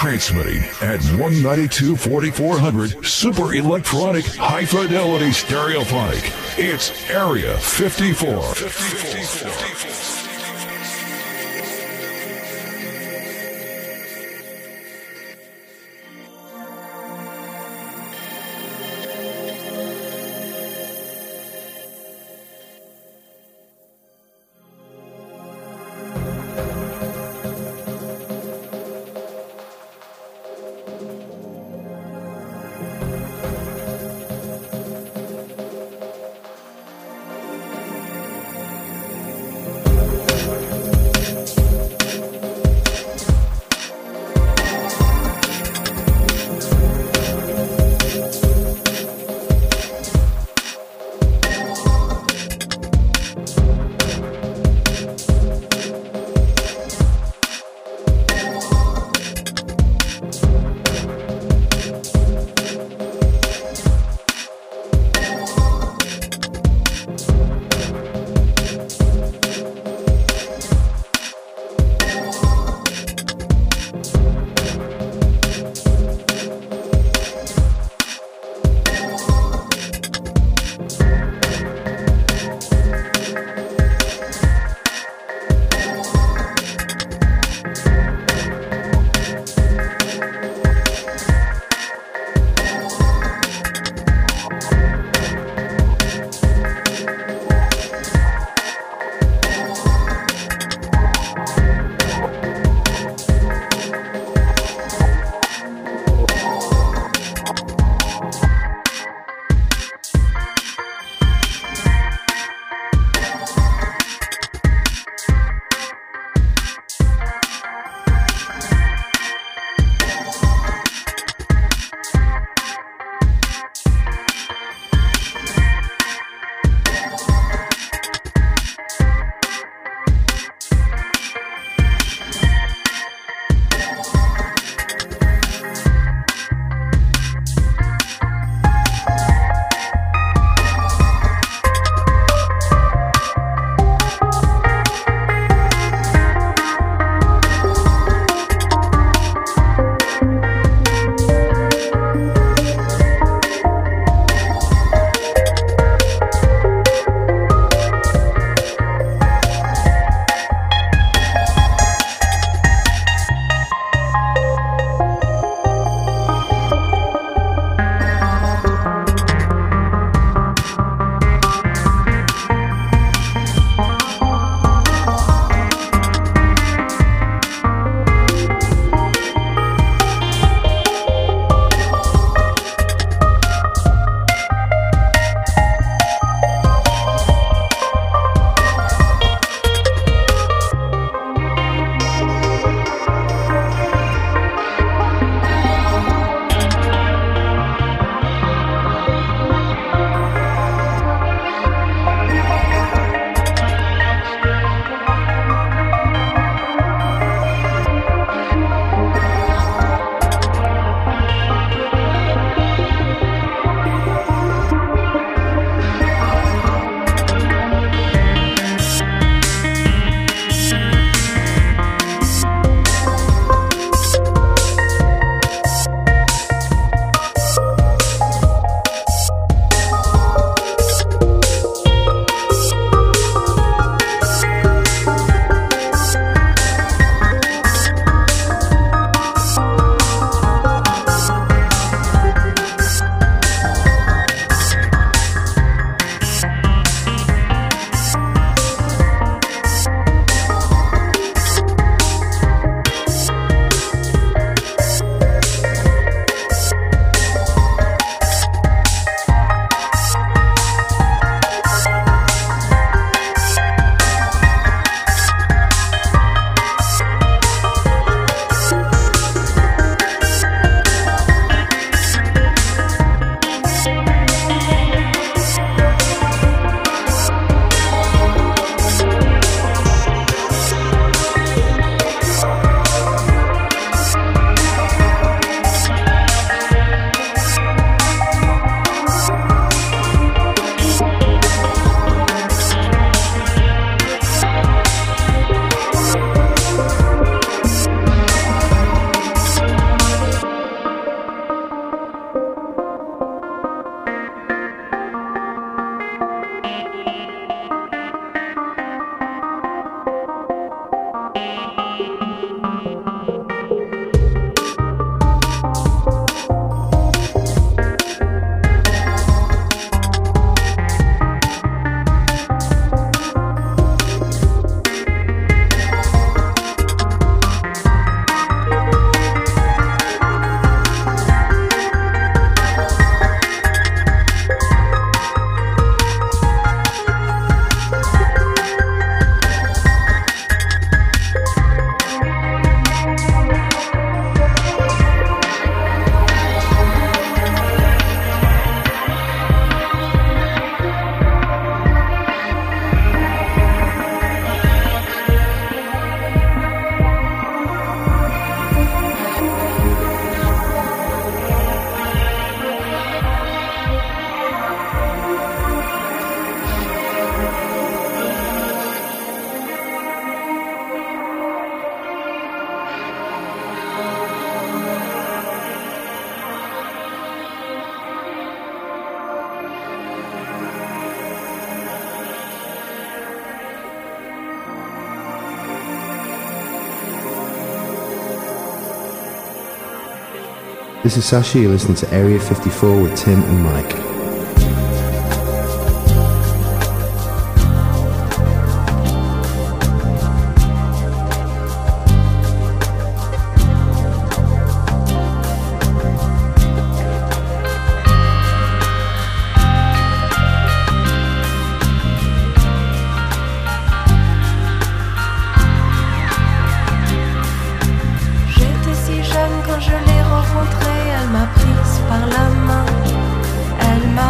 Transmitting at 192-4400 Super Electronic High Fidelity Stereophonic. It's Area 54. This is Sasha, you're listening to Area 54 with Tim and Mike. J'étais si jeune quand je l'ai rencontrée, elle m'a prise par la main, elle m'a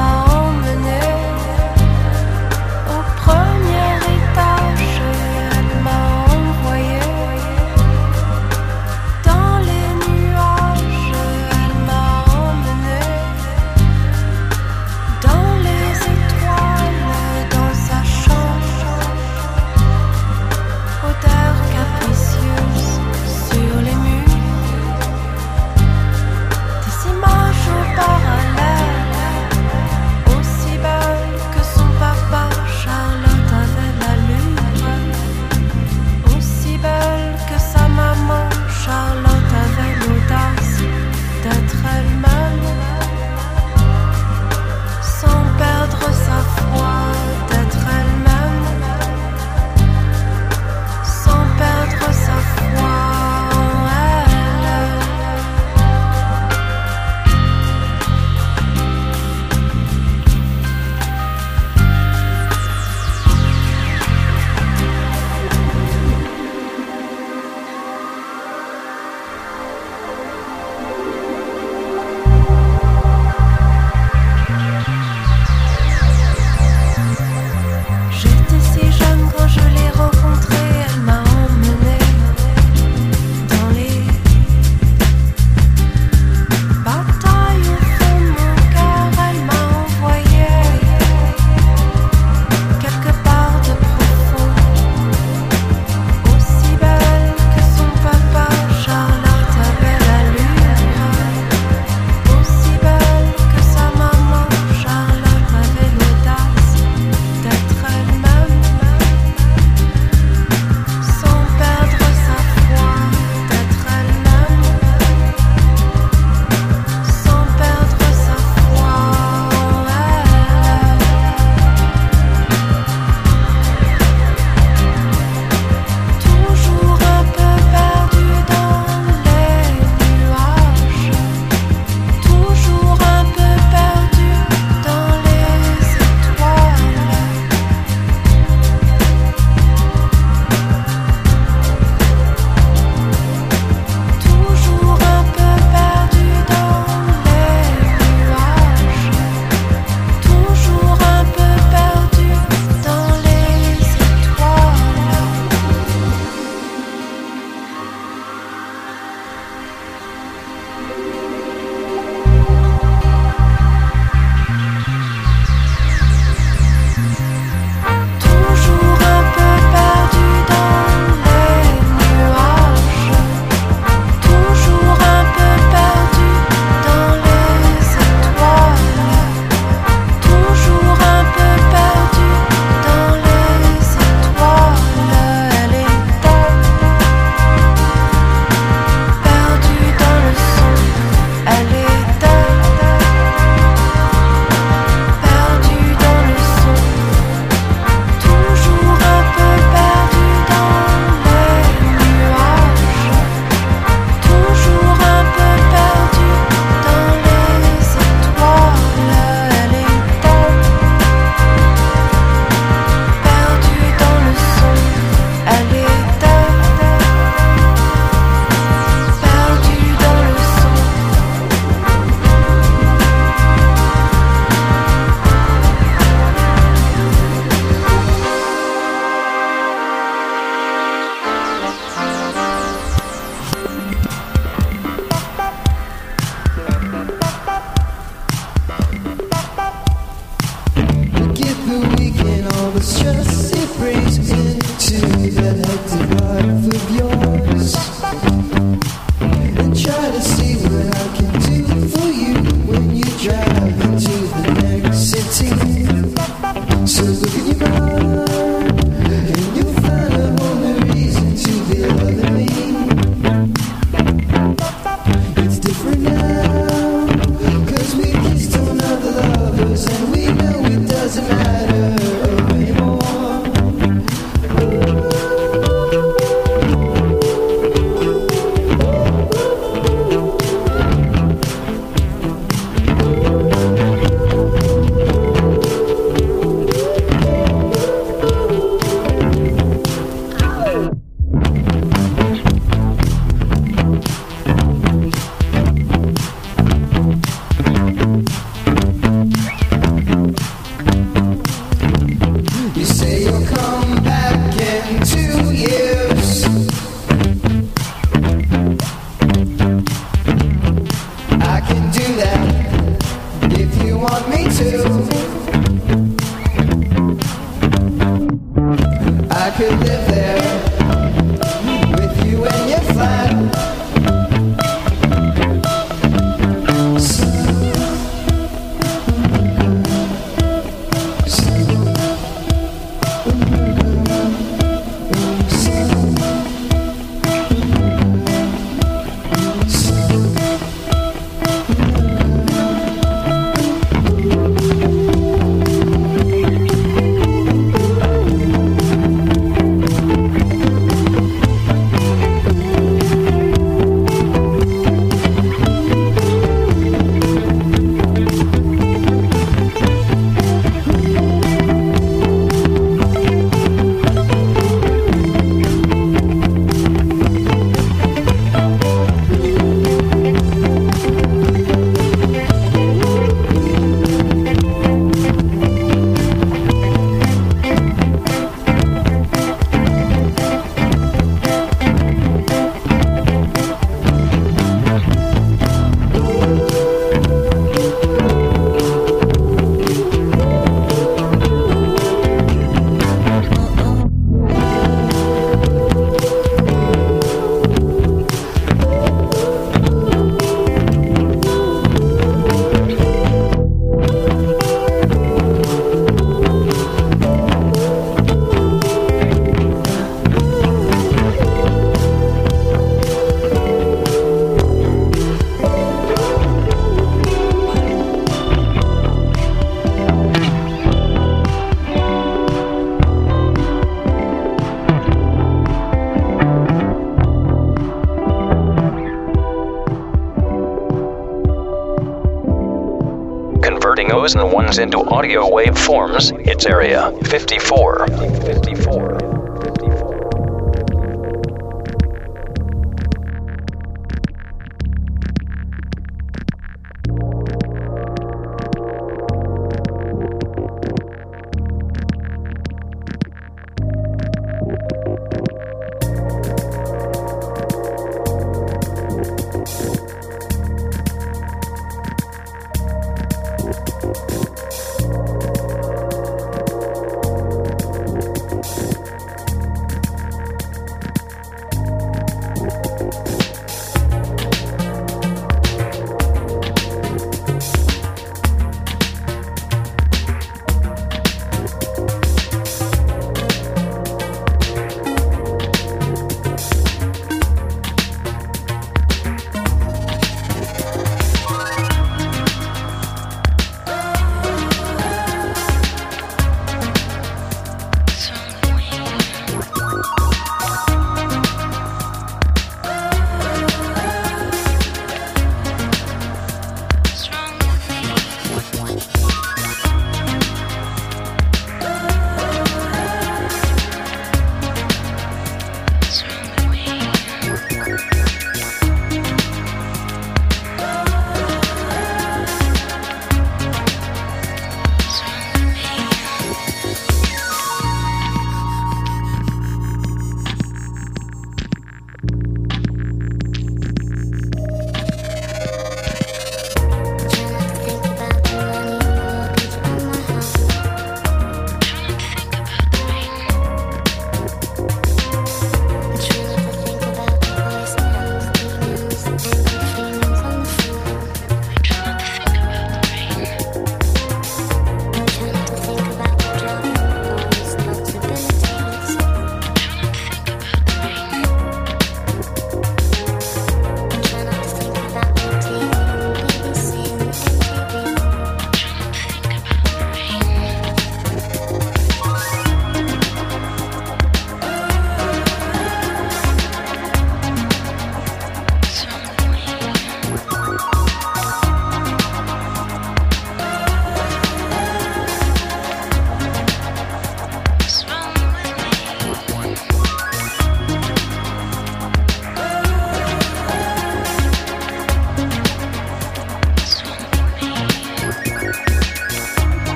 those ones into audio wave forms, it's Area 54. 54.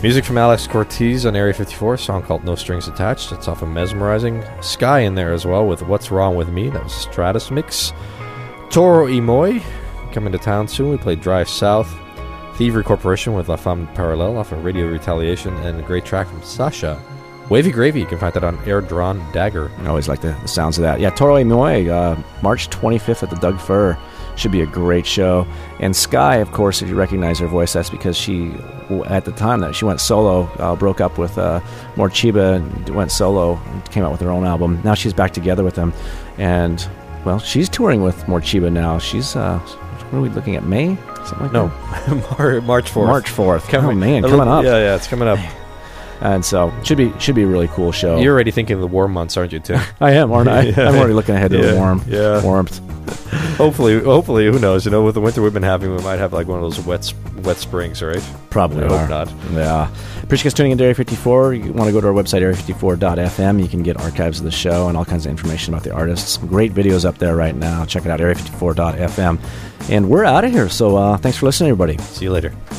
Music from Alex Cortez on Area 54, a song called No Strings Attached. It's off of Mesmerizing. Sky in there as well with What's Wrong With Me. That was Stratus Mix. Toro y Moi coming to town soon. We played Drive South. Thievery Corporation with La Femme Parallel off of Radio Retaliation, and a great track from Sasha. Wavy Gravy, you can find that on Air Drawn Dagger. I always like the sounds of that. Yeah, Toro y Moi, March 25th at the Doug Fir. Should be a great show. And Sky, of course, if you recognize her voice, that's because she, at the time that she went solo, broke up with Morchiba and went solo and came out with her own album. Now she's back together with them. And, well, she's touring with Morchiba now. She's, what are we looking at, May? Something like that? March 4th. March 4th. Coming up. Yeah, it's coming up. And so should be a really cool show. You're already thinking of the warm months, aren't you, Tim? I am, aren't I? I'm already looking ahead to the warmth. Hopefully, who knows? With the winter we've been having, we might have like one of those wet springs, right? Probably. I hope not. Yeah. Appreciate you guys tuning into Area 54. You want to go to our website, area54.fm. You can get archives of the show and all kinds of information about the artists. Great videos up there right now. Check it out, area54.fm. And we're out of here. So thanks for listening, everybody. See you later.